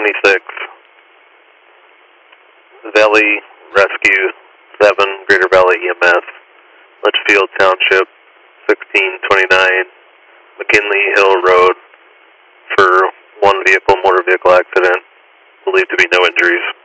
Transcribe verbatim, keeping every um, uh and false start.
twenty-six, Valley Rescue seven, Greater Valley E M S, Litchfield Township, sixteen twenty-nine, McKinley Hill Road, for one vehicle motor vehicle accident, believed to be no injuries.